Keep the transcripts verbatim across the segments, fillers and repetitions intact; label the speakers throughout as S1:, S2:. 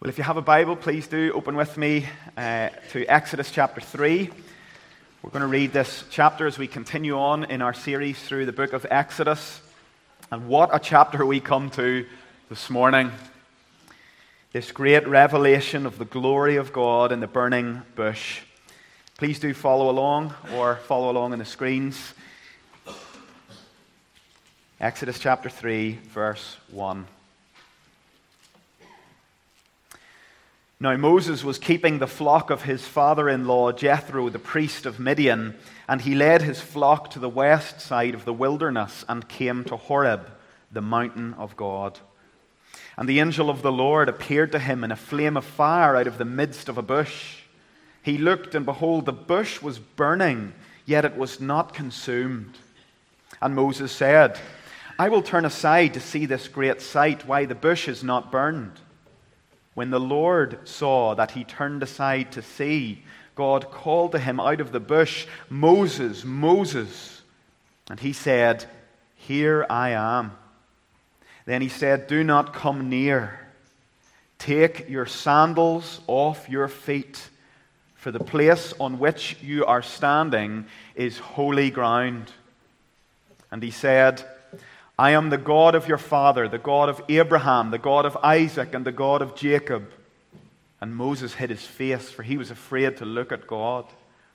S1: Well, if you have a Bible, please do open with me uh, to Exodus chapter three. We're going to read this chapter as we continue on in our series through the book of Exodus. And what a chapter we come to this morning. This great revelation of the glory of God in the burning bush. Please do follow along or follow along on the screens. Exodus chapter three, verse one. Now Moses was keeping the flock of his father-in-law Jethro, the priest of Midian, and he led his flock to the west side of the wilderness and came to Horeb, the mountain of God. And the angel of the Lord appeared to him in a flame of fire out of the midst of a bush. He looked, and behold, the bush was burning, yet it was not consumed. And Moses said, I will turn aside to see this great sight, why the bush is not burned. When the Lord saw that he turned aside to see, God called to him out of the bush, Moses, Moses. And he said, Here I am. Then he said, Do not come near. Take your sandals off your feet, for the place on which you are standing is holy ground. And he said, I am the God of your father, the God of Abraham, the God of Isaac, and the God of Jacob. And Moses hid his face, for he was afraid to look at God.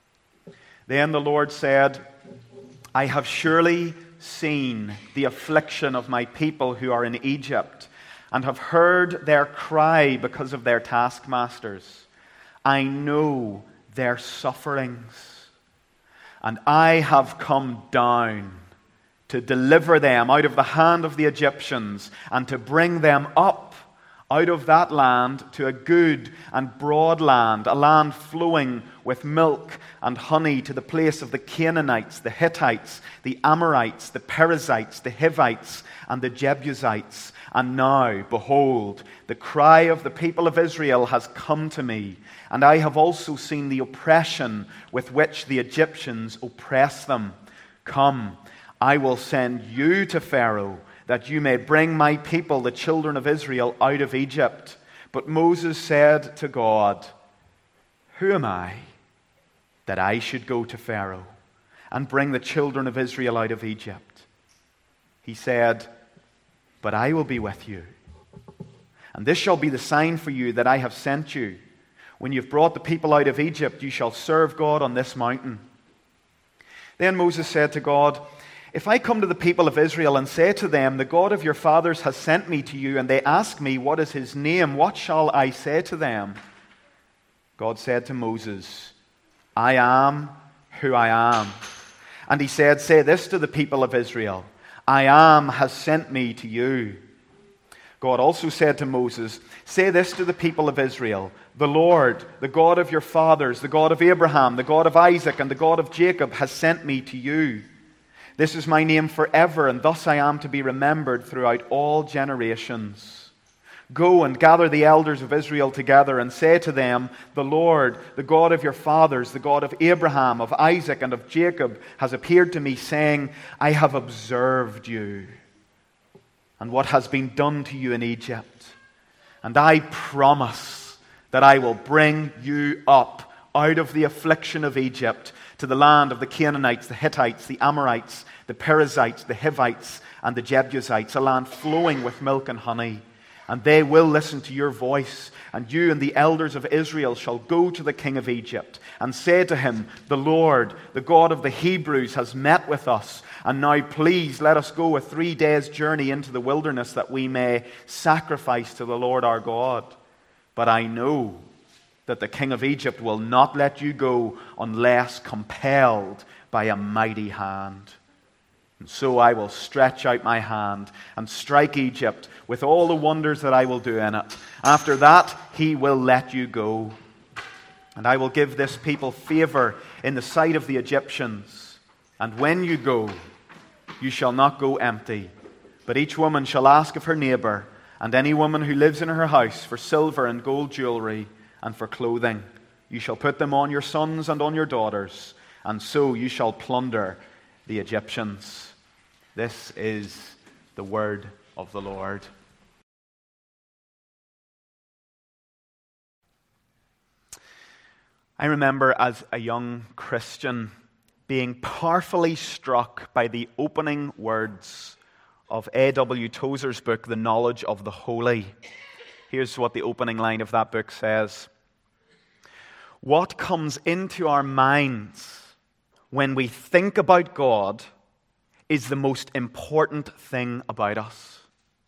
S1: Then the Lord said, I have surely seen the affliction of my people who are in Egypt, and have heard their cry because of their taskmasters. I know their sufferings, and I have come down to deliver them out of the hand of the Egyptians, and to bring them up out of that land to a good and broad land, a land flowing with milk and honey, to the place of the Canaanites, the Hittites, the Amorites, the Perizzites, the Hivites, and the Jebusites. And now, behold, the cry of the people of Israel has come to me, and I have also seen the oppression with which the Egyptians oppress them. Come, I will send you to Pharaoh, that you may bring my people, the children of Israel, out of Egypt. But Moses said to God, Who am I, that I should go to Pharaoh and bring the children of Israel out of Egypt? He said, But I will be with you, and this shall be the sign for you that I have sent you. When you've brought the people out of Egypt, you shall serve God on this mountain. Then Moses said to God, If I come to the people of Israel and say to them, The God of your fathers has sent me to you, and they ask me, What is his name? What shall I say to them? God said to Moses, I am who I am. And he said, Say this to the people of Israel, I am has sent me to you. God also said to Moses, Say this to the people of Israel, The Lord, the God of your fathers, the God of Abraham, the God of Isaac, and the God of Jacob has sent me to you. This is my name forever, and thus I am to be remembered throughout all generations. Go and gather the elders of Israel together and say to them, The Lord, the God of your fathers, the God of Abraham, of Isaac, and of Jacob, has appeared to me, saying, I have observed you and what has been done to you in Egypt. And I promise that I will bring you up out of the affliction of Egypt to the land of the Canaanites, the Hittites, the Amorites, the Perizzites, the Hivites, and the Jebusites, a land flowing with milk and honey. And they will listen to your voice, and you and the elders of Israel shall go to the king of Egypt and say to him, The Lord, the God of the Hebrews, has met with us, and now please let us go a three days' journey into the wilderness that we may sacrifice to the Lord our God. But I know that the king of Egypt will not let you go unless compelled by a mighty hand. And so I will stretch out my hand and strike Egypt with all the wonders that I will do in it. After that, he will let you go. And I will give this people favor in the sight of the Egyptians. And when you go, you shall not go empty, but each woman shall ask of her neighbor, and any woman who lives in her house, for silver and gold jewelry, and for clothing. You shall put them on your sons and on your daughters, and so you shall plunder the Egyptians. This is the word of the Lord. I remember as a young Christian being powerfully struck by the opening words of A W Tozer's book, The Knowledge of the Holy. Here's what the opening line of that book says. What comes into our minds when we think about God is the most important thing about us.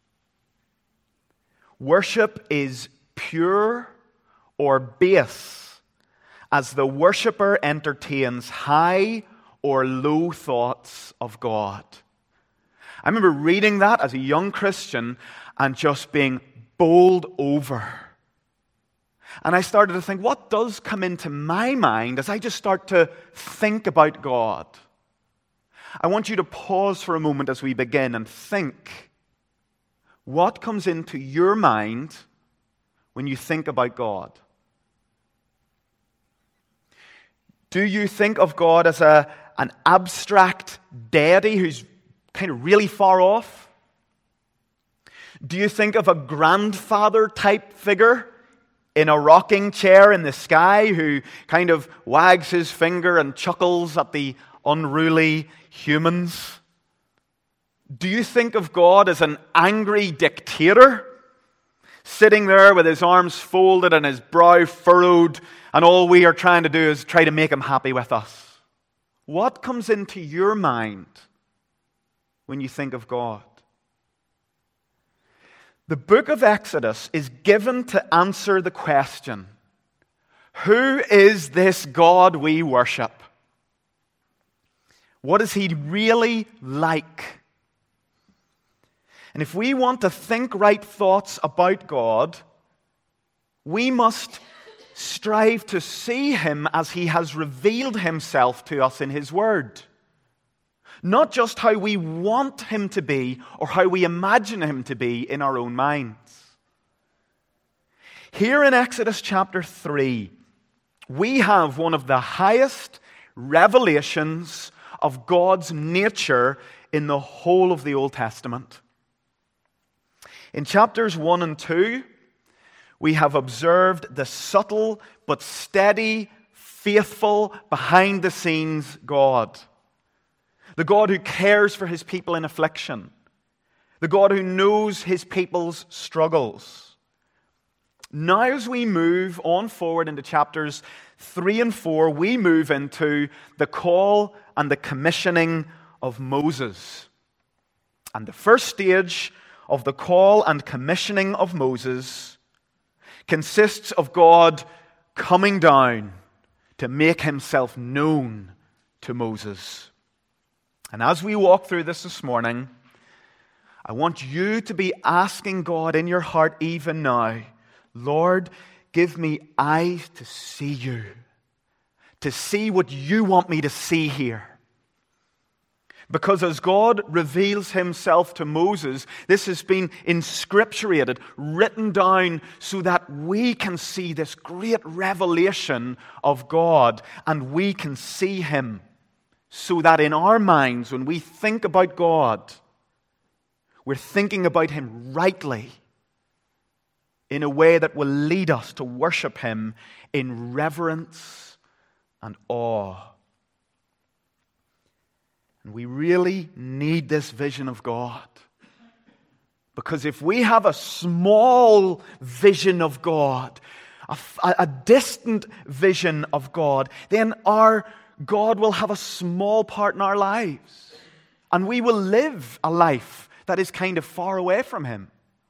S1: Worship is pure or base as the worshipper entertains high or low thoughts of God. I remember reading that as a young Christian and just being bowled over. And I started to think, what does come into my mind as I just start to think about God? I want you to pause for a moment as we begin and think. What comes into your mind when you think about God? Do you think of God as a, an abstract deity who's kind of really far off? Do you think of a grandfather type figure in a rocking chair in the sky who kind of wags his finger and chuckles at the unruly humans? Do you think of God as an angry dictator sitting there with his arms folded and his brow furrowed, and all we are trying to do is try to make him happy with us? What comes into your mind when you think of God? The book of Exodus is given to answer the question, who is this God we worship? What is he really like? And if we want to think right thoughts about God, we must strive to see him as he has revealed himself to us in his word. Not just how we want him to be or how we imagine him to be in our own minds. Here in Exodus chapter three, we have one of the highest revelations of God's nature in the whole of the Old Testament. In chapters one and two, we have observed the subtle but steady, faithful, behind-the-scenes God. The God who cares for his people in affliction. The God who knows his people's struggles. Now as we move on forward into chapters three and four, we move into the call and the commissioning of Moses. And the first stage of the call and commissioning of Moses consists of God coming down to make himself known to Moses. And as we walk through this this morning, I want you to be asking God in your heart even now, Lord, give me eyes to see you, to see what you want me to see here. Because as God reveals himself to Moses, this has been inscripturated, written down so that we can see this great revelation of God and we can see him. So that in our minds, when we think about God, we're thinking about him rightly in a way that will lead us to worship him in reverence and awe. And we really need this vision of God. Because if we have a small vision of God, a, a distant vision of God, then our God will have a small part in our lives. And we will live a life that is kind of far away from him.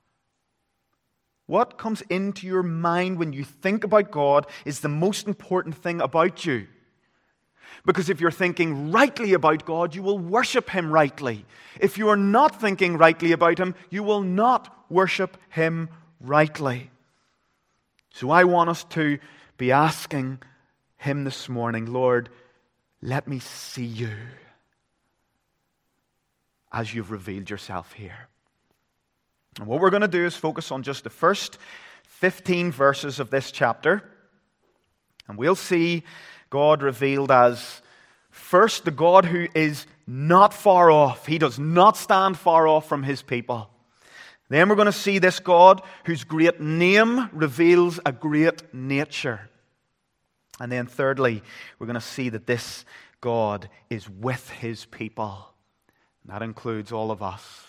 S1: What comes into your mind when you think about God is the most important thing about you. Because if you're thinking rightly about God, you will worship him rightly. If you are not thinking rightly about him, you will not worship him rightly. So I want us to be asking him this morning, Lord, let me see you as you've revealed yourself here. And what we're going to do is focus on just the first fifteen verses of this chapter. And we'll see God revealed as, first, the God who is not far off. He does not stand far off from his people. Then we're going to see this God whose great name reveals a great nature. And then thirdly, we're going to see that this God is with his people. And that includes all of us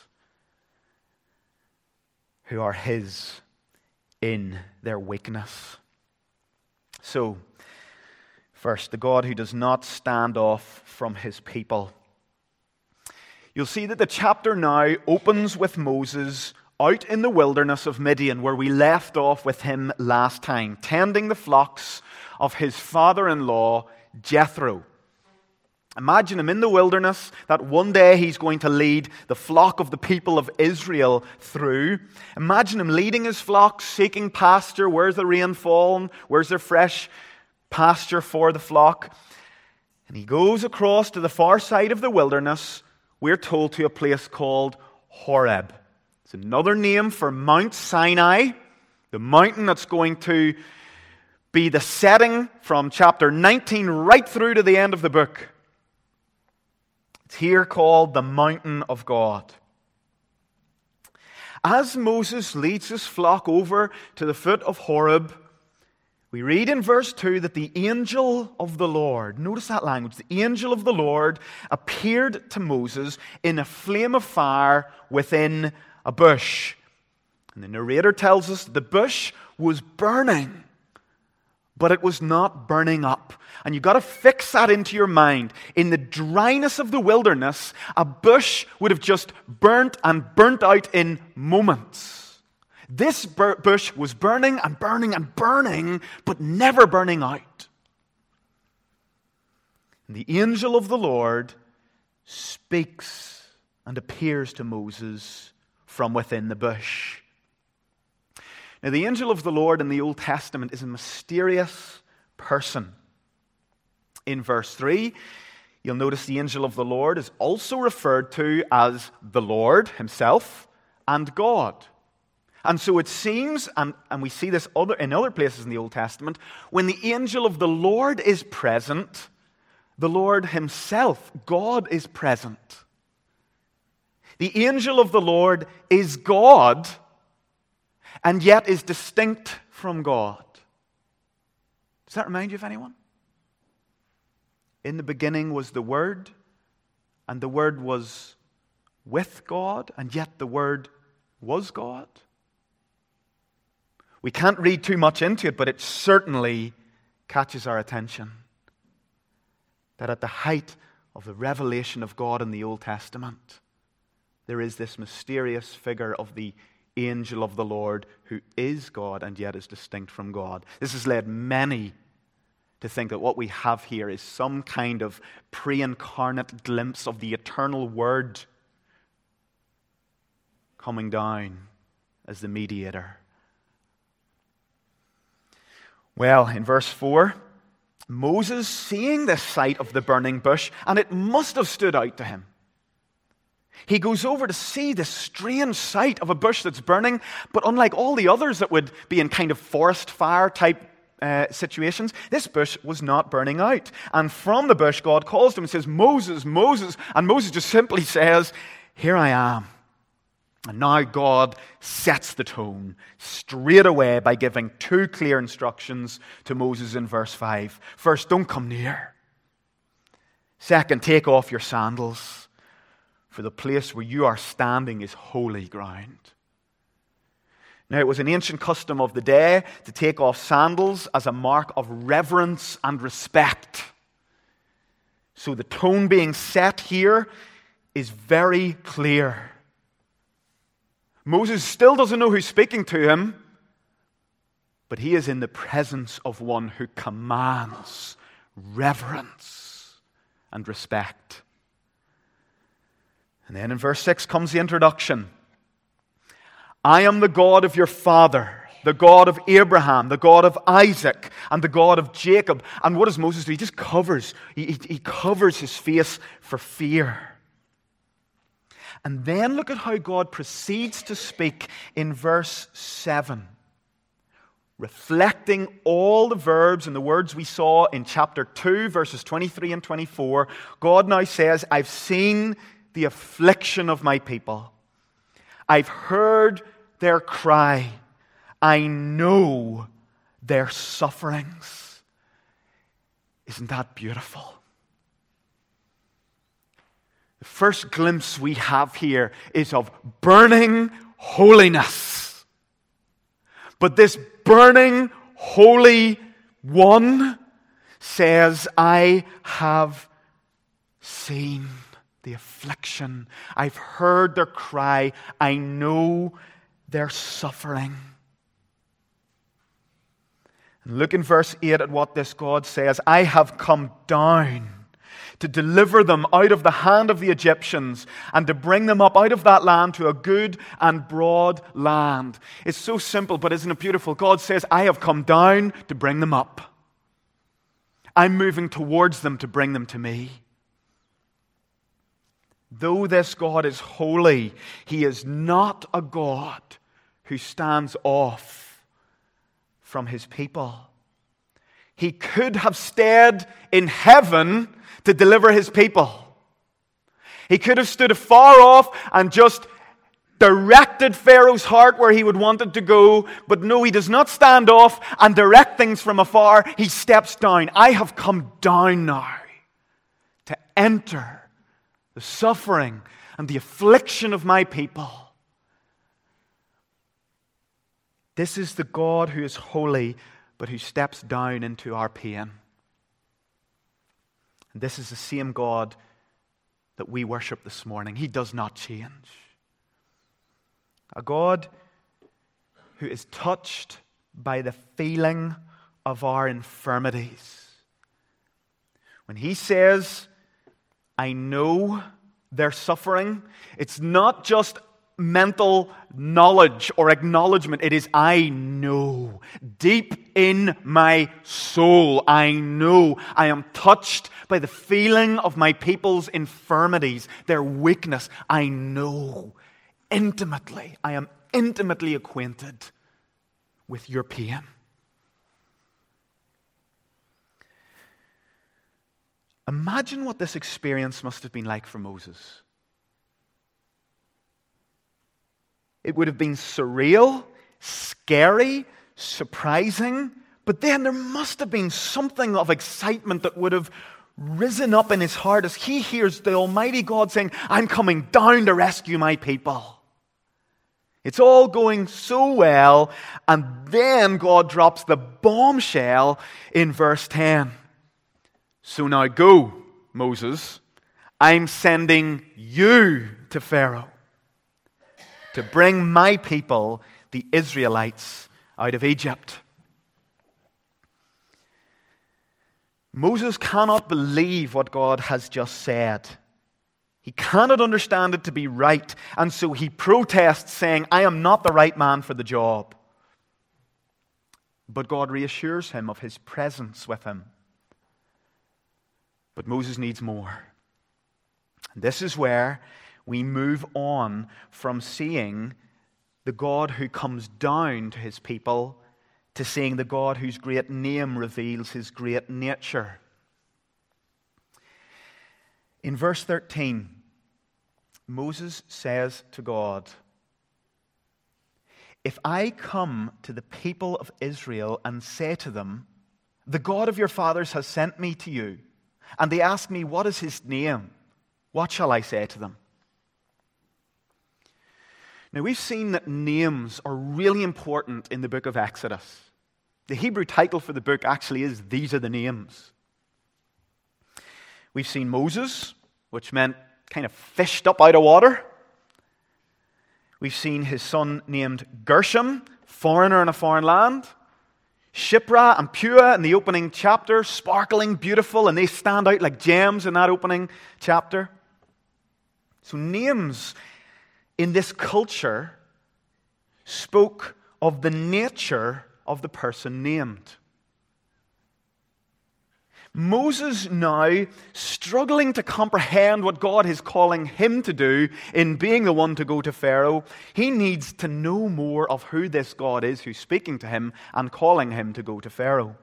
S1: who are his in their weakness. So, first, the God who does not stand off from his people. You'll see that the chapter now opens with Moses out in the wilderness of Midian, where we left off with him last time, tending the flocks of his father-in-law, Jethro. Imagine him in the wilderness, that one day he's going to lead the flock of the people of Israel through. Imagine him leading his flock, seeking pasture. Where's the rain fallen? Where's there fresh pasture for the flock? And he goes across to the far side of the wilderness, we're told, to a place called Horeb. It's another name for Mount Sinai, the mountain that's going to be the setting from chapter nineteen right through to the end of the book. It's here called the Mountain of God. As Moses leads his flock over to the foot of Horeb, we read in verse two that the angel of the Lord, notice that language, the angel of the Lord appeared to Moses in a flame of fire within a bush. And the narrator tells us the bush was burning, but it was not burning up. And you've got to fix that into your mind. In the dryness of the wilderness, a bush would have just burnt and burnt out in moments. This bush was burning and burning and burning, but never burning out. And the angel of the Lord speaks and appears to Moses from within the bush. Now, the angel of the Lord in the Old Testament is a mysterious person. In verse three, you'll notice the angel of the Lord is also referred to as the Lord himself and God. And so it seems, and, and we see this other in other places in the Old Testament, when the angel of the Lord is present, the Lord himself, God, is present. The angel of the Lord is God, and yet is distinct from God. Does that remind you of anyone? In the beginning was the Word, and the Word was with God, and yet the Word was God. We can't read too much into it, but it certainly catches our attention. That at the height of the revelation of God in the Old Testament, there is this mysterious figure of the angel of the Lord who is God and yet is distinct from God. This has led many to think that what we have here is some kind of pre-incarnate glimpse of the eternal Word coming down as the mediator. Well, in verse four, Moses, seeing this sight of the burning bush, and it must have stood out to him, he goes over to see this strange sight of a bush that's burning, but unlike all the others that would be in kind of forest fire type uh, situations, this bush was not burning out. And from the bush, God calls to him and says, Moses, Moses. And Moses just simply says, here I am. And now God sets the tone straight away by giving two clear instructions to Moses in verse five. First, don't come near. Second, take off your sandals, for the place where you are standing is holy ground. Now, it was an ancient custom of the day to take off sandals as a mark of reverence and respect. So the tone being set here is very clear. Moses still doesn't know who's speaking to him, but he is in the presence of one who commands reverence and respect. And then in verse six comes the introduction. I am the God of your father, the God of Abraham, the God of Isaac, and the God of Jacob. And what does Moses do? He just covers. He, he, he covers his face for fear. And then look at how God proceeds to speak in verse seven. Reflecting all the verbs and the words we saw in chapter two, verses twenty-three and twenty-four, God now says, I've seen the affliction of my people. I've heard their cry. I know their sufferings. Isn't that beautiful? The first glimpse we have here is of burning holiness. But this burning holy one says, I have seen the affliction. I've heard their cry. I know their suffering. And look in verse eight at what this God says. I have come down to deliver them out of the hand of the Egyptians and to bring them up out of that land to a good and broad land. It's so simple, but isn't it beautiful? God says, I have come down to bring them up. I'm moving towards them to bring them to me. Though this God is holy, He is not a God who stands off from His people. He could have stayed in heaven to deliver His people. He could have stood afar off and just directed Pharaoh's heart where he would want it to go. But no, He does not stand off and direct things from afar. He steps down. I have come down now to enter the suffering and the affliction of my people. This is the God who is holy, but who steps down into our pain. And this is the same God that we worship this morning. He does not change. A God who is touched by the feeling of our infirmities. When He says, I know their suffering, it's not just mental knowledge or acknowledgement. It is, I know. Deep in my soul, I know. I am touched by the feeling of my people's infirmities, their weakness. I know intimately. I am intimately acquainted with your pain. Imagine what this experience must have been like for Moses. It would have been surreal, scary, surprising, but then there must have been something of excitement that would have risen up in his heart as he hears the Almighty God saying, I'm coming down to rescue my people. It's all going so well, and then God drops the bombshell in verse ten. So now go, Moses, I'm sending you to Pharaoh to bring my people, the Israelites, out of Egypt. Moses cannot believe what God has just said. He cannot understand it to be right, and so he protests, saying, I am not the right man for the job. But God reassures him of His presence with him. But Moses needs more. And this is where we move on from seeing the God who comes down to His people to seeing the God whose great name reveals His great nature. In verse thirteen, Moses says to God, if I come to the people of Israel and say to them, the God of your fathers has sent me to you, and they ask me, what is His name? What shall I say to them? Now, we've seen that names are really important in the book of Exodus. The Hebrew title for the book actually is, These Are the Names. We've seen Moses, which meant kind of fished up out of water. We've seen his son named Gershom, foreigner in a foreign land. Shiphrah and Puah in the opening chapter, sparkling, beautiful, and they stand out like gems in that opening chapter. So names in this culture spoke of the nature of the person named. Moses now, struggling to comprehend what God is calling him to do in being the one to go to Pharaoh, he needs to know more of who this God is who's speaking to him and calling him to go to Pharaoh.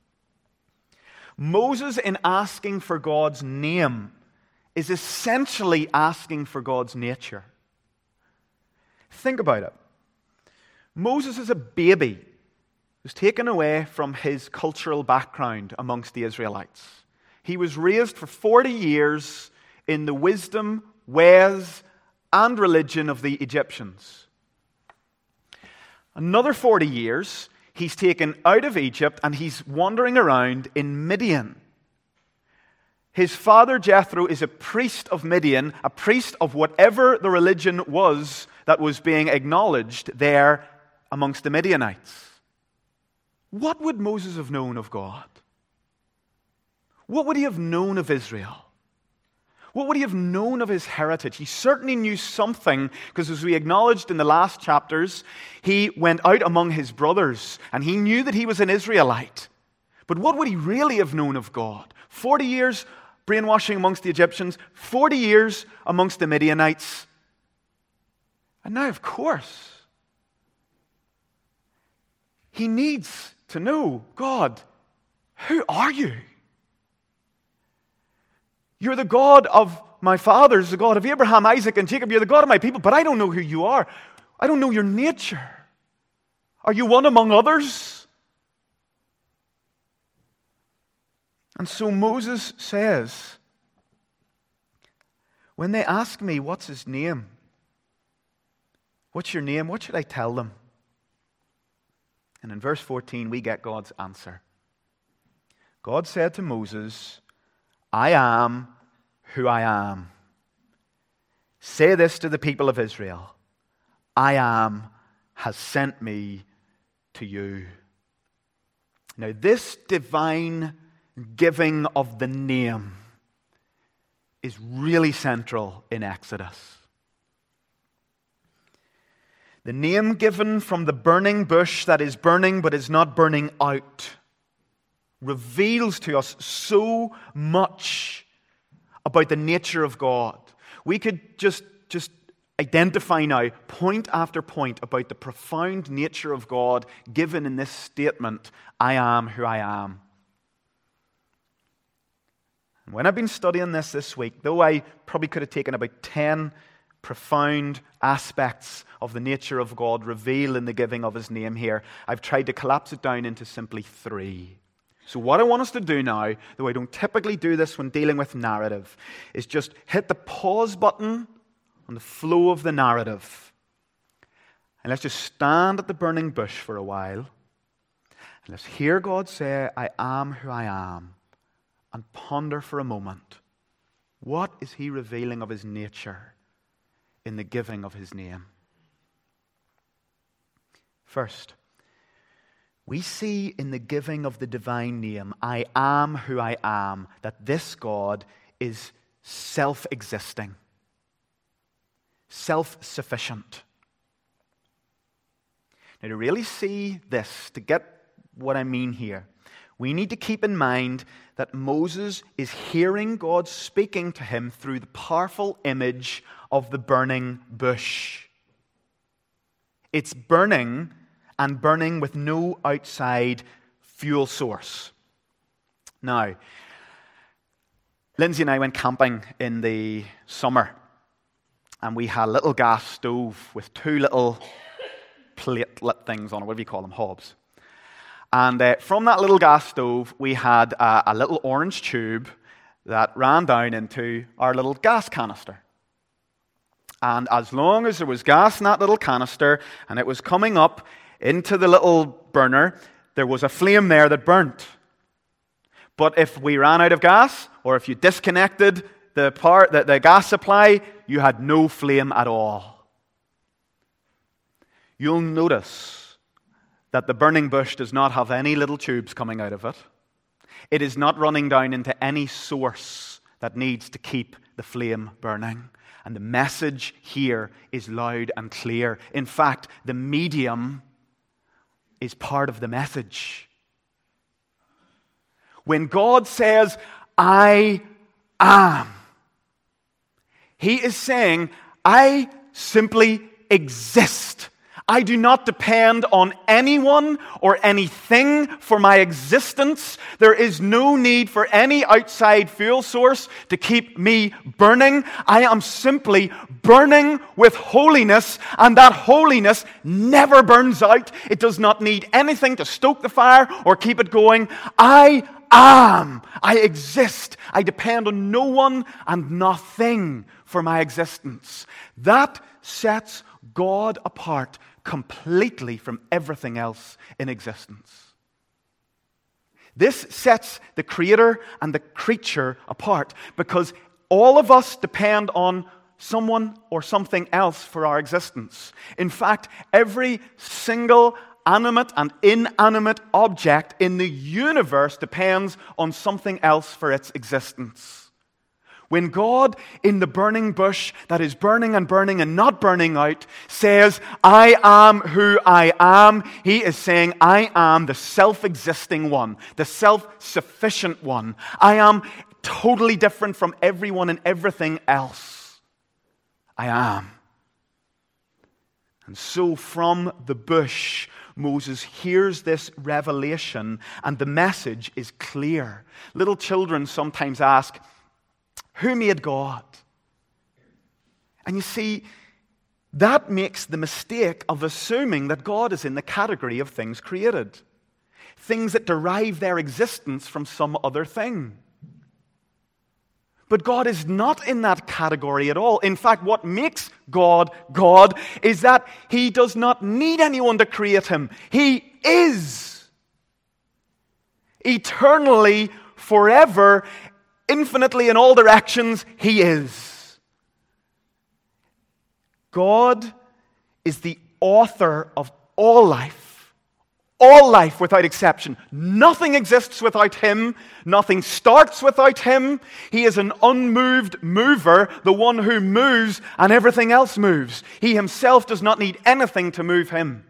S1: Moses, in asking for God's name, is essentially asking for God's nature. Think about it. Moses is a baby was taken away from his cultural background amongst the Israelites. He was raised for forty years in the wisdom, ways, and religion of the Egyptians. Another forty years, he's taken out of Egypt and he's wandering around in Midian. His father Jethro is a priest of Midian, a priest of whatever the religion was that was being acknowledged there amongst the Midianites. What would Moses have known of God? What would he have known of Israel? What would he have known of his heritage? He certainly knew something, because as we acknowledged in the last chapters, he went out among his brothers and he knew that he was an Israelite. But what would he really have known of God? Forty years brainwashing amongst the Egyptians, forty years amongst the Midianites. And now, of course, he needs to know, God, who are you? You're the God of my fathers, the God of Abraham, Isaac, and Jacob. You're the God of my people, but I don't know who you are. I don't know your nature. Are you one among others? And so Moses says, when they ask me, what's his name? What's your name? What should I tell them? And in verse fourteen, we get God's answer. God said to Moses, I am who I am. Say this to the people of Israel. I am has sent me to you. Now, this divine giving of the name is really central in Exodus. The name given from the burning bush that is burning but is not burning out reveals to us so much about the nature of God. We could just, just identify now, point after point, about the profound nature of God given in this statement, I am who I am. And when I've been studying this this week, though I probably could have taken about ten profound aspects of the nature of God revealed in the giving of his name here, I've tried to collapse it down into simply three. So what I want us to do now, though I don't typically do this when dealing with narrative, is just hit the pause button on the flow of the narrative. And let's just stand at the burning bush for a while. And let's hear God say, I am who I am. And ponder for a moment, what is he revealing of his nature in the giving of his name? First, we see in the giving of the divine name, I am who I am, that this God is self-existing, self-sufficient. Now, to really see this, to get what I mean here, we need to keep in mind that Moses is hearing God speaking to him through the powerful image of the burning bush. It's burning, and burning with no outside fuel source. Now, Lindsay and I went camping in the summer, and we had a little gas stove with two little plate-lit things on it. What do you call them? Hobs. And uh, from that little gas stove, we had uh, a little orange tube that ran down into our little gas canister. And as long as there was gas in that little canister, and it was coming up into the little burner, there was a flame there that burnt. But if we ran out of gas, or if you disconnected the power, the, the gas supply, you had no flame at all. You'll notice that the burning bush does not have any little tubes coming out of it. It is not running down into any source that needs to keep the flame burning. And the message here is loud and clear. In fact, the medium is part of the message. When God says, I am, he is saying, I simply exist. I do not depend on anyone or anything for my existence. There is no need for any outside fuel source to keep me burning. I am simply burning with holiness, and that holiness never burns out. It does not need anything to stoke the fire or keep it going. I am. I exist. I depend on no one and nothing for my existence. That sets God apart completely from everything else in existence. This sets the Creator and the creature apart, because all of us depend on someone or something else for our existence. In fact, every single animate and inanimate object in the universe depends on something else for its existence. When God, in the burning bush that is burning and burning and not burning out, says, I am who I am, He is saying, I am the self-existing one, the self-sufficient one. I am totally different from everyone and everything else. I am. And so from the bush, Moses hears this revelation, and the message is clear. Little children sometimes ask, who made God? And you see, that makes the mistake of assuming that God is in the category of things created, things that derive their existence from some other thing. But God is not in that category at all. In fact, what makes God God is that He does not need anyone to create Him. He is eternally, forever, infinitely in all directions. He is. God is the author of all life. All life without exception. Nothing exists without Him. Nothing starts without Him. He is an unmoved mover, the one who moves and everything else moves. He Himself does not need anything to move Him.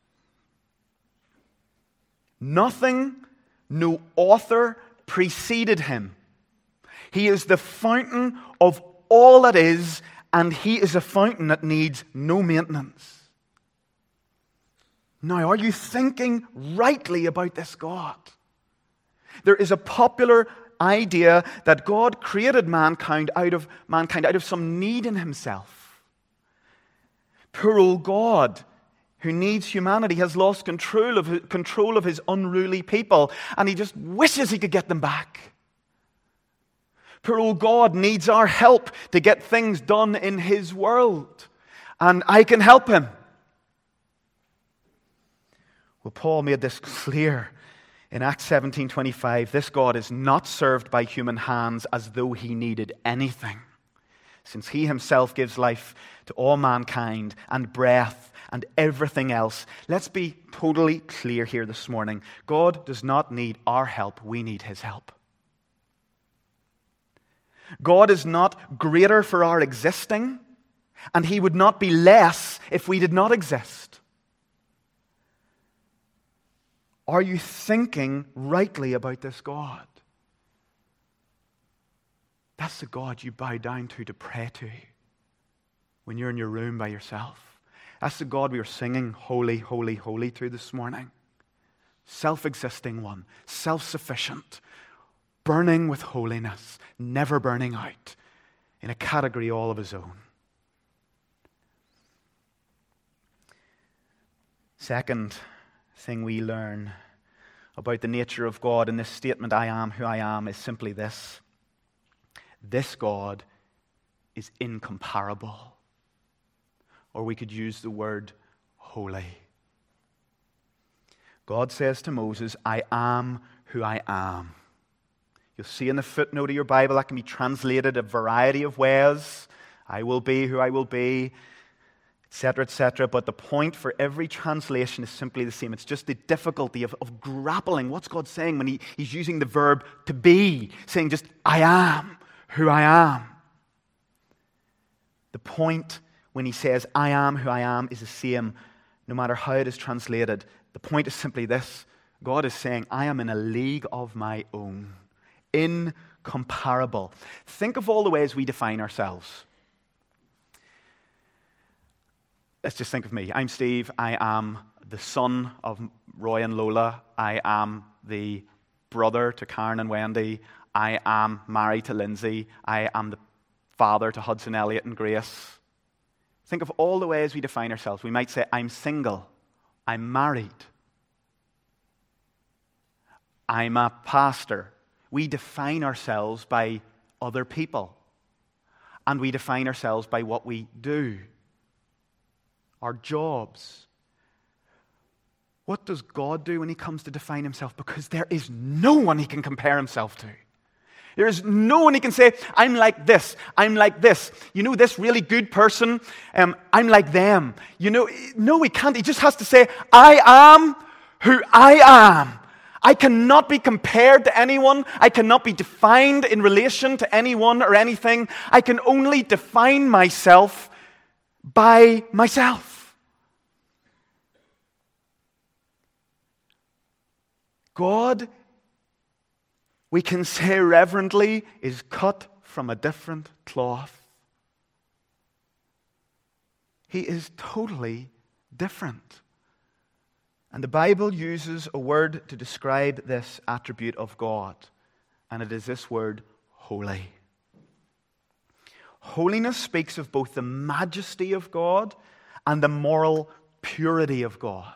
S1: Nothing, no author preceded Him. He is the fountain of all that is, and He is a fountain that needs no maintenance. Now, are you thinking rightly about this God? There is a popular idea that God created mankind out of mankind out of some need in Himself. Poor old God, who needs humanity, has lost control of control of His unruly people, and He just wishes He could get them back. Poor old God needs our help to get things done in His world, and I can help Him. Well, Paul made this clear in Acts seventeen twenty-five. This God is not served by human hands as though He needed anything, since He Himself gives life to all mankind and breath and everything else. Let's be totally clear here this morning. God does not need our help. We need His help. God is not greater for our existing, and He would not be less if we did not exist. Are you thinking rightly about this God? That's the God you bow down to to pray to when you're in your room by yourself. That's the God we are singing holy, holy, holy to this morning. Self-existing one, self-sufficient, burning with holiness, never burning out, in a category all of His own. Second thing we learn about the nature of God in this statement, I am who I am, is simply this. This God is incomparable. Or we could use the word holy. God says to Moses, I am who I am. You'll see in the footnote of your Bible that can be translated a variety of ways. I will be who I will be, et cetera, et cetera. But the point for every translation is simply the same. It's just the difficulty of, of grappling. What's God saying when he, He's using the verb to be? Saying just, I am who I am. The point when He says, I am who I am, is the same, no matter how it is translated. The point is simply this. God is saying, I am in a league of my own. Incomparable. Think of all the ways we define ourselves. let's just think of me. I'm Steve. I am the son of Roy and Lola. I am the brother to Karen and Wendy. I am married to Lindsay. I am the father to Hudson, Elliot, and Grace. Think of all the ways we define ourselves. We might say, I'm single. I'm married. I'm a pastor. We define ourselves by other people. And we define ourselves by what we do. Our jobs. What does God do when he comes to define himself? Because there is no one he can compare himself to. There is no one he can say, I'm like this, I'm like this. You know, this really good person, um, I'm like them. You know, no, he can't. He just has to say, I am who I am. I cannot be compared to anyone. I cannot be defined in relation to anyone or anything. I can only define myself by myself. God, we can say reverently, is cut from a different cloth. He is totally different. And the Bible uses a word to describe this attribute of God, and it is this word, holy. Holiness speaks of both the majesty of God and the moral purity of God.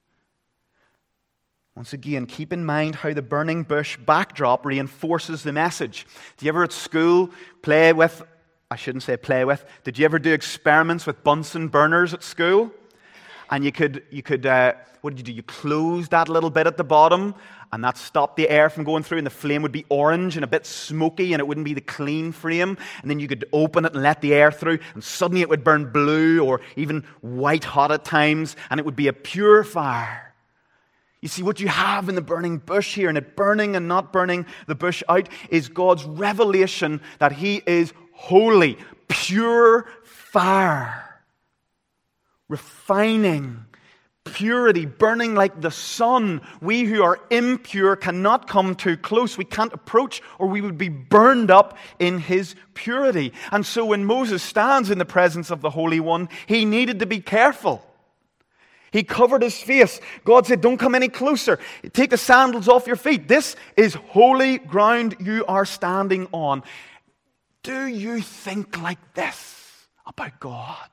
S1: Once again, keep in mind how the burning bush backdrop reinforces the message. Do you ever at school play with, I shouldn't say play with, did you ever do experiments with Bunsen burners at school? And you could, you could uh, what did you do? You closed that little bit at the bottom, and that stopped the air from going through, and the flame would be orange and a bit smoky, and it wouldn't be the clean flame. And then you could open it and let the air through, and suddenly it would burn blue or even white hot at times, and it would be a pure fire. You see, what you have in the burning bush here, and it burning and not burning the bush out, is God's revelation that he is holy, pure fire, refining, purity, burning like the sun. We who are impure cannot come too close. We can't approach, or we would be burned up in his purity. And so when Moses stands in the presence of the Holy One, he needed to be careful. He covered his face. God said, don't come any closer. Take the sandals off your feet. This is holy ground you are standing on. Do you think like this about God?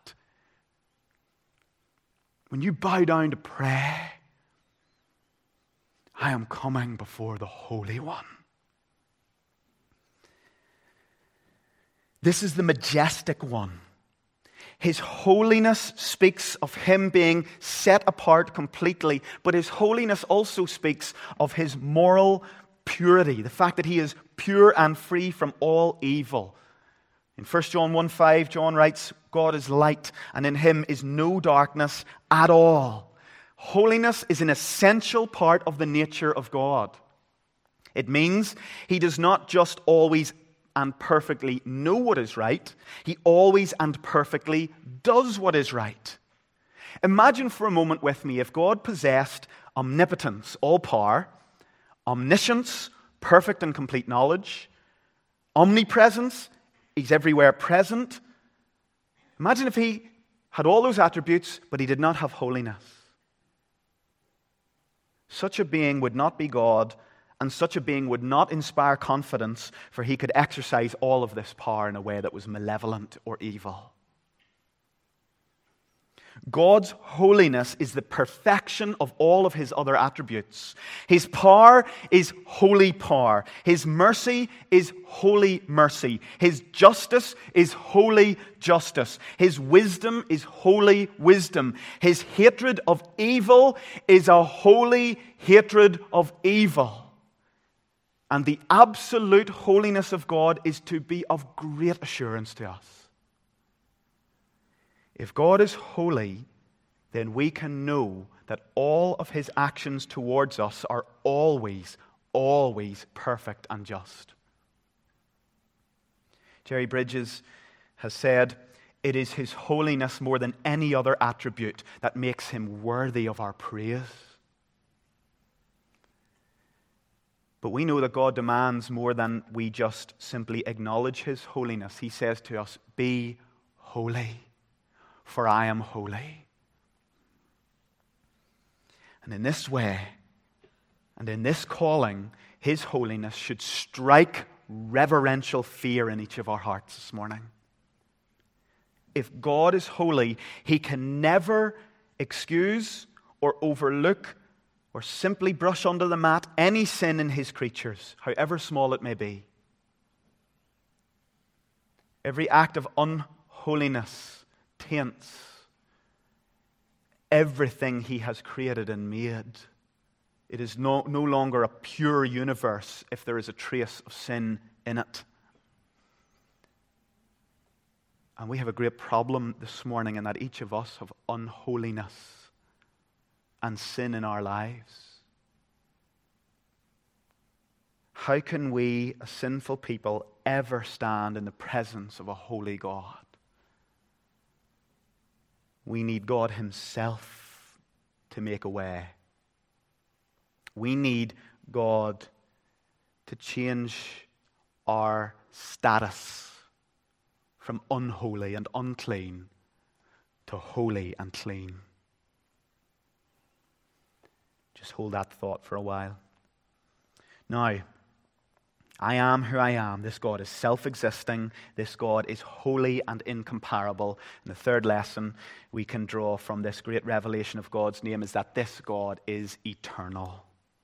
S1: When you bow down to pray, I am coming before the Holy One. This is the majestic one. His holiness speaks of him being set apart completely, but his holiness also speaks of his moral purity, the fact that he is pure and free from all evil. In First John one five, John writes, God is light, and in him is no darkness at all. Holiness is an essential part of the nature of God. It means he does not just always and perfectly know what is right, he always and perfectly does what is right. Imagine for a moment with me if God possessed omnipotence, all power, omniscience, perfect and complete knowledge, omnipresence, he's everywhere present. Imagine if he had all those attributes, but he did not have holiness. Such a being would not be God, and such a being would not inspire confidence, for he could exercise all of this power in a way that was malevolent or evil. God's holiness is the perfection of all of his other attributes. His power is holy power. His mercy is holy mercy. His justice is holy justice. His wisdom is holy wisdom. His hatred of evil is a holy hatred of evil. And the absolute holiness of God is to be of great assurance to us. If God is holy, then we can know that all of his actions towards us are always, always perfect and just. Jerry Bridges has said, it is his holiness more than any other attribute that makes him worthy of our praise. But we know that God demands more than we just simply acknowledge his holiness. He says to us, be holy, for I am holy. And in this way, and in this calling, His holiness should strike reverential fear in each of our hearts this morning. If God is holy, He can never excuse or overlook or simply brush under the mat any sin in His creatures, however small it may be. Every act of unholiness taints everything He has created and made. It is no, no longer a pure universe if there is a trace of sin in it. And we have a great problem this morning in that each of us have unholiness and sin in our lives. How can we, as sinful people, ever stand in the presence of a holy God? We need God Himself to make a way. We need God to change our status from unholy and unclean to holy and clean. Just hold that thought for a while. Now, I am who I am. This God is self-existing. This God is holy and incomparable. And the third lesson we can draw from this great revelation of God's name is that this God is eternal.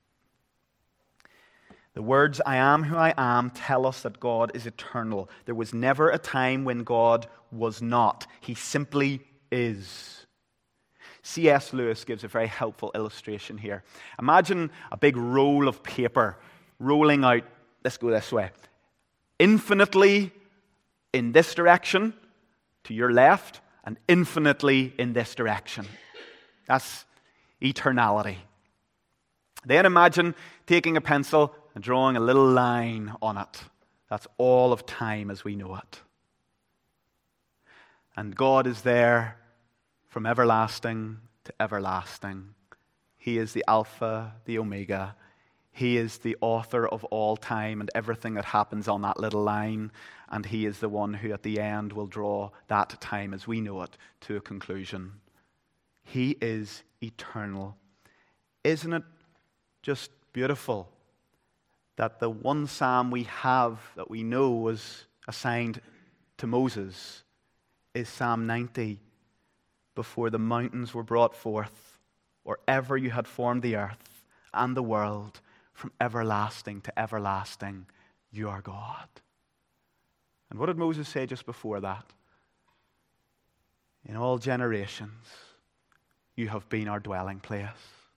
S1: The words, I am who I am, tell us that God is eternal. There was never a time when God was not. He simply is. C S Lewis gives a very helpful illustration here. Imagine a big roll of paper rolling out, let's go this way, infinitely in this direction to your left and infinitely in this direction. That's eternality. Then imagine taking a pencil and drawing a little line on it. That's all of time as we know it. And God is there from everlasting to everlasting. He is the Alpha, the Omega. He is the author of all time and everything that happens on that little line. And He is the one who at the end will draw that time as we know it to a conclusion. He is eternal. Isn't it just beautiful that the one psalm we have that we know was assigned to Moses is Psalm ninety. Before the mountains were brought forth, or ever you had formed the earth and the world, from everlasting to everlasting, you are God. And what did Moses say just before that? In all generations, you have been our dwelling place.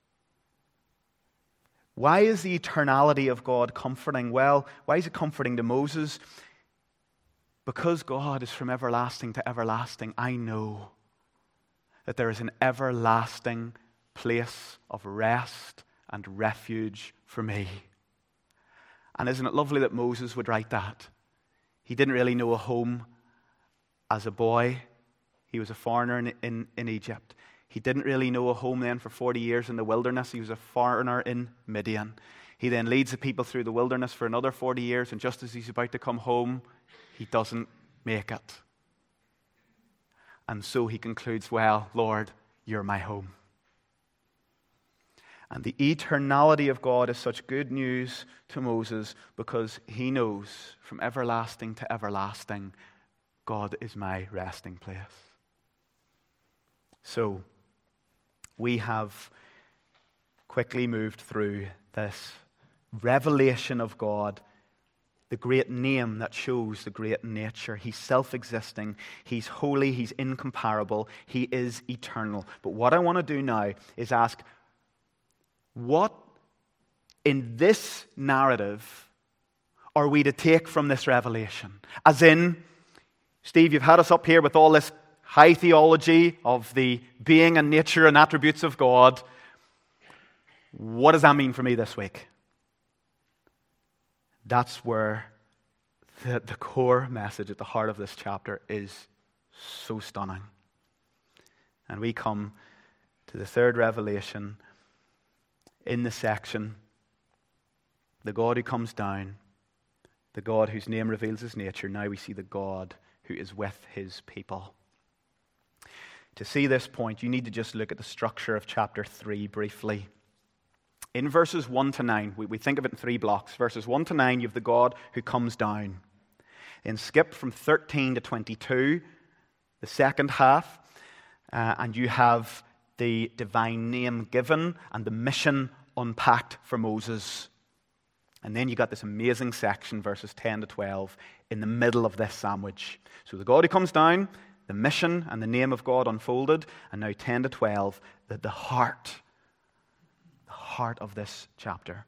S1: Why is the eternality of God comforting? Well, why is it comforting to Moses? Because God is from everlasting to everlasting, I know that there is an everlasting place of rest and refuge for me. And isn't it lovely that Moses would write that? He didn't really know a home as a boy. He was a foreigner in, in, in Egypt. He didn't really know a home then for forty years in the wilderness. He was a foreigner in Midian. He then leads the people through the wilderness for another forty years, and just as he's about to come home, he doesn't make it. And so he concludes, well, Lord, you're my home. And the eternality of God is such good news to Moses because he knows from everlasting to everlasting, God is my resting place. So, we have quickly moved through this revelation of God, the great name that shows the great nature. He's self-existing, He's holy, He's incomparable, He is eternal. But what I want to do now is ask, what in this narrative are we to take from this revelation? As in, Steve, you've had us up here with all this high theology of the being and nature and attributes of God. What does that mean for me this week? That's where the, the core message at the heart of this chapter is so stunning. And we come to the third revelation in the section, the God who comes down, the God whose name reveals His nature. Now we see the God who is with His people. To see this point, you need to just look at the structure of chapter three briefly. In verses one to nine, we, we think of it in three blocks. Verses one to nine, you have the God who comes down. Then skip from thirteen to twenty-two, the second half, uh, and you have the divine name given and the mission unpacked for Moses. And then you got this amazing section, verses ten to twelve, in the middle of this sandwich. So the God who comes down, the mission and the name of God unfolded, and now ten to twelve, the, the heart, the heart of this chapter.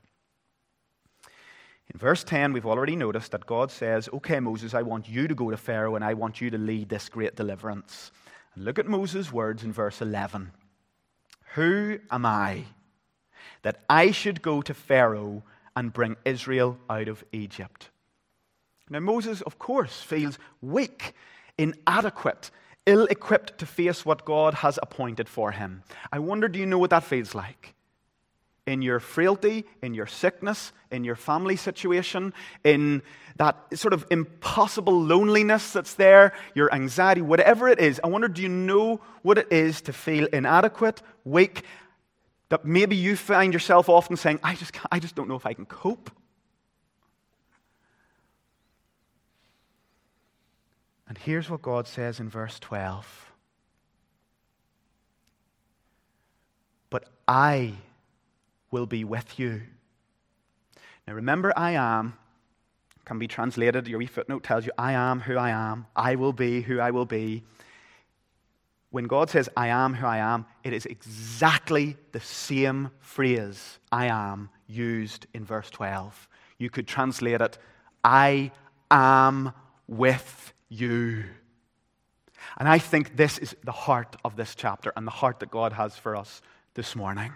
S1: In verse ten, we've already noticed that God says, okay, Moses, I want you to go to Pharaoh and I want you to lead this great deliverance. And look at Moses' words in verse eleven. Who am I that I should go to Pharaoh and bring Israel out of Egypt? Now Moses, of course, feels weak, inadequate, ill-equipped to face what God has appointed for him. I wonder, do you know what that feels like? In your frailty, in your sickness, in your family situation, in that sort of impossible loneliness that's there, your anxiety, whatever it is, I wonder, do you know what it is to feel inadequate, weak, that maybe you find yourself often saying, I just, I just don't know if I can cope? And here's what God says in verse twelve. But I will be with you. Now remember, I am can be translated, your wee footnote tells you, I am who I am. I will be who I will be. When God says, I am who I am, it is exactly the same phrase, I am, used in verse twelve. You could translate it, I am with you. And I think this is the heart of this chapter and the heart that God has for us this morning.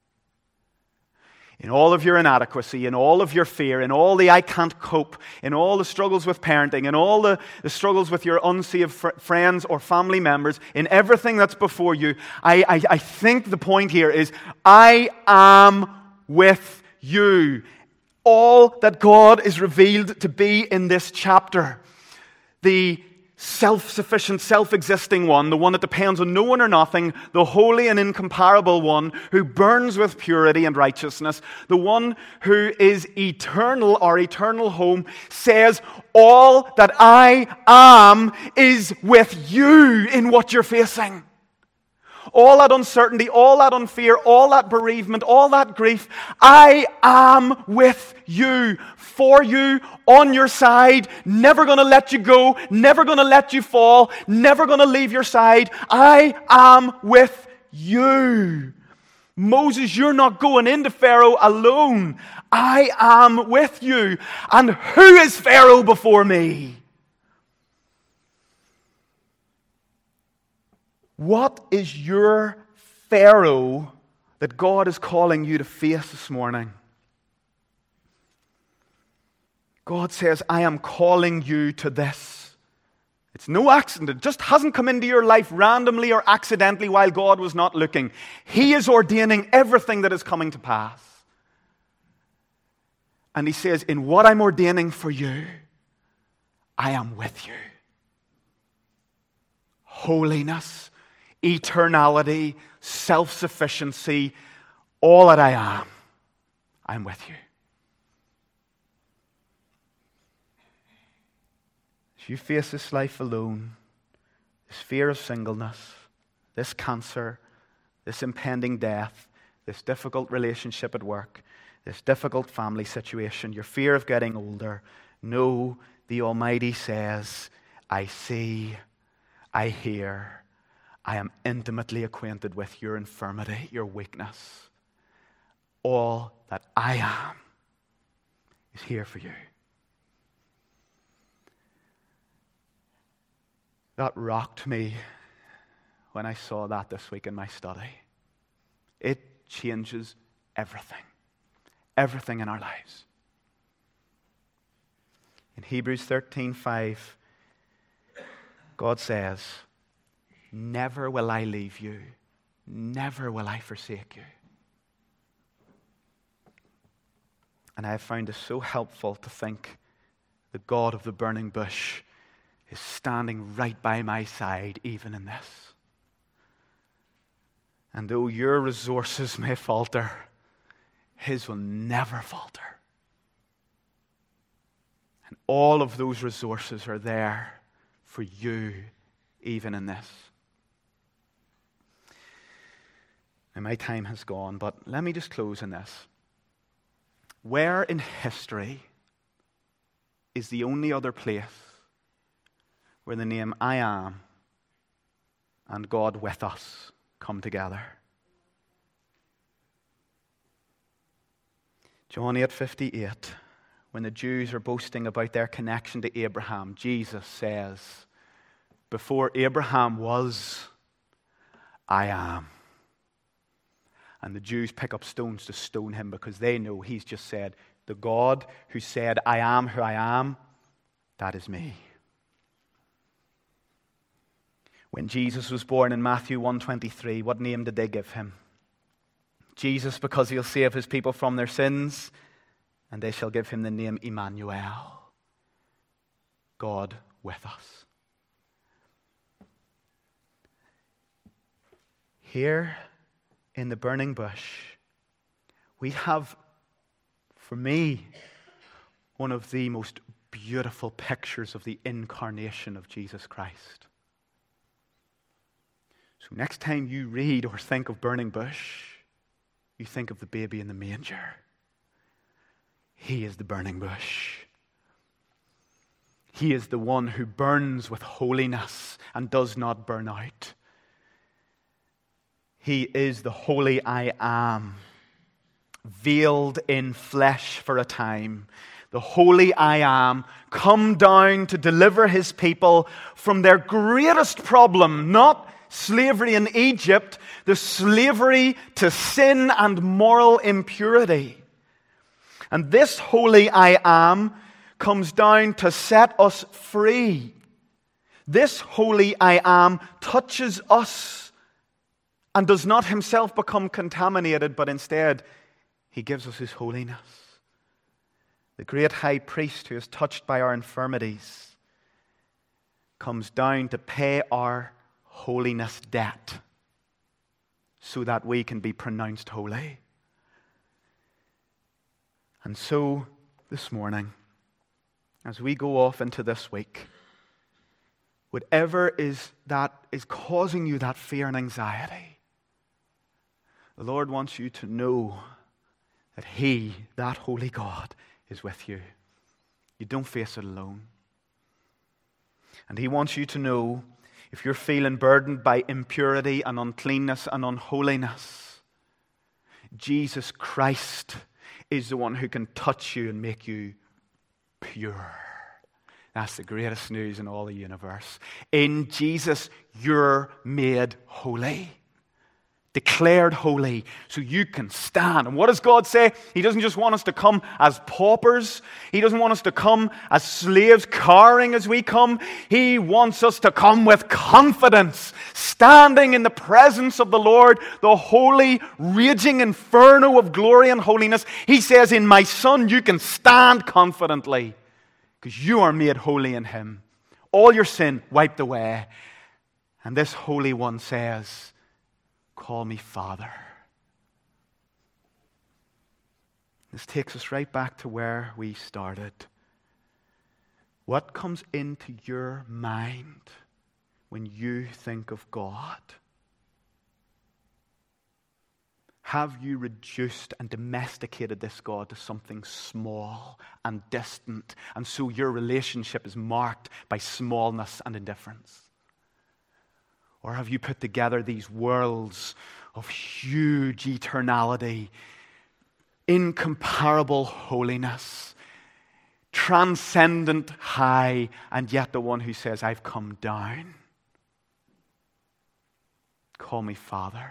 S1: In all of your inadequacy, in all of your fear, in all the I can't cope, in all the struggles with parenting, in all the, the struggles with your unsaved fr- friends or family members, in everything that's before you, I, I, I think the point here is, I am with you. All that God is revealed to be in this chapter, the self-sufficient, self-existing one, the one that depends on no one or nothing, the holy and incomparable one who burns with purity and righteousness, the one who is eternal, our eternal home, says, all that I am is with you in what you're facing. All that uncertainty, all that unfear, all that bereavement, all that grief, I am with you, for you, on your side, never going to let you go, never going to let you fall, never going to leave your side. I am with you. Moses, you're not going into Pharaoh alone. I am with you. And who is Pharaoh before me? What is your Pharaoh that God is calling you to face this morning? God says, I am calling you to this. It's no accident. It just hasn't come into your life randomly or accidentally while God was not looking. He is ordaining everything that is coming to pass. And he says, in what I'm ordaining for you, I am with you. Holiness, eternality, self-sufficiency, all that I am, I'm with you. As you face this life alone, this fear of singleness, this cancer, this impending death, this difficult relationship at work, this difficult family situation, your fear of getting older, know the Almighty says, I see, I hear, I am intimately acquainted with your infirmity, your weakness. All that I am is here for you. That rocked me when I saw that this week in my study. It changes everything. Everything in our lives. In Hebrews thirteen five, God says, never will I leave you. Never will I forsake you. And I have found it so helpful to think the God of the burning bush is standing right by my side even in this. And though your resources may falter, his will never falter. And all of those resources are there for you, even in this. And my time has gone, but let me just close on this. Where in history is the only other place where the name I Am and God with us come together? John eight fifty-eight, when the Jews are boasting about their connection to Abraham, Jesus says, before Abraham was, I am. And the Jews pick up stones to stone him because they know he's just said, the God who said, I am who I am, that is me. When Jesus was born in Matthew one twenty-three, what name did they give him? Jesus, because he'll save his people from their sins, and they shall give him the name Emmanuel, God with us. Here in the burning bush, we have, for me, one of the most beautiful pictures of the incarnation of Jesus Christ. So next time you read or think of burning bush, you think of the baby in the manger. He is the burning bush. He is the one who burns with holiness and does not burn out. He is the holy I Am, veiled in flesh for a time. The holy I Am, come down to deliver his people from their greatest problem, not slavery in Egypt, the slavery to sin and moral impurity. And this holy I Am comes down to set us free. This holy I Am touches us and does not himself become contaminated, but instead he gives us his holiness. The great high priest who is touched by our infirmities comes down to pay our holiness debt so that we can be pronounced holy. And so this morning, as we go off into this week, whatever is that is causing you that fear and anxiety, the Lord wants you to know that he, that holy God, is with you. You don't face it alone. And he wants you to know, if you're feeling burdened by impurity and uncleanness and unholiness, Jesus Christ is the one who can touch you and make you pure. That's the greatest news in all the universe. In Jesus, you're made holy. Declared holy, so you can stand. And what does God say? He doesn't just want us to come as paupers. He doesn't want us to come as slaves, cowering as we come. He wants us to come with confidence, standing in the presence of the Lord, the holy, raging inferno of glory and holiness. He says, in my Son, you can stand confidently because you are made holy in him. All your sin wiped away. And this Holy One says, call me Father. This takes us right back to where we started. What comes into your mind when you think of God? Have you reduced and domesticated this God to something small and distant, and so your relationship is marked by smallness and indifference? Or have you put together these worlds of huge eternality, incomparable holiness, transcendent high, and yet the one who says, I've come down. Call me Father.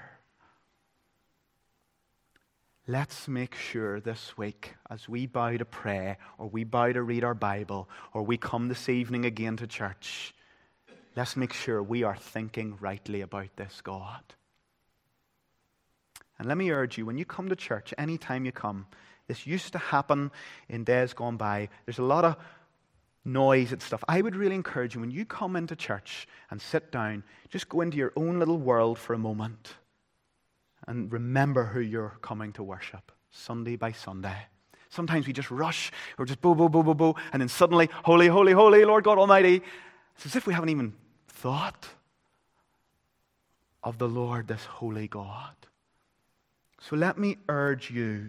S1: Let's make sure this week, as we bow to pray, or we bow to read our Bible, or we come this evening again to church, let's make sure we are thinking rightly about this God. And let me urge you, when you come to church, anytime you come, this used to happen in days gone by. There's a lot of noise and stuff. I would really encourage you, when you come into church and sit down, just go into your own little world for a moment and remember who you're coming to worship. Sunday by Sunday. Sometimes we just rush, or just boo, boo, boo, boo, boo, and then suddenly, holy, holy, holy, Lord God Almighty. It's as if we haven't even thought of the Lord, this holy God. So let me urge you,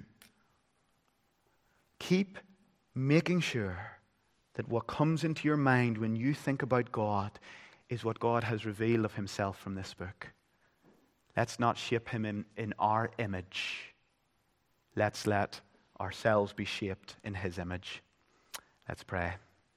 S1: keep making sure that what comes into your mind when you think about God is what God has revealed of himself from this book. Let's not shape him in, in our image. Let's let ourselves be shaped in his image. Let's pray.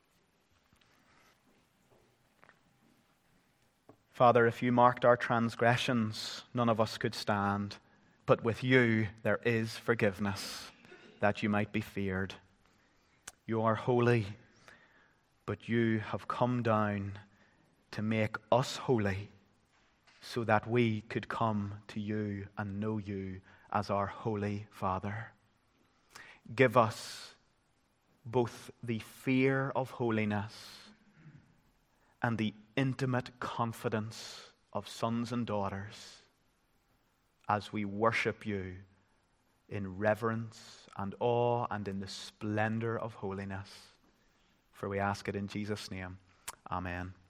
S1: Father, if you marked our transgressions, none of us could stand. But with you there is forgiveness, that you might be feared. You are holy, but you have come down to make us holy, so that we could come to you and know you as our holy Father. Give us both the fear of holiness and the intimate confidence of sons and daughters as we worship you in reverence and awe and in the splendor of holiness. For we ask it in Jesus' name. Amen.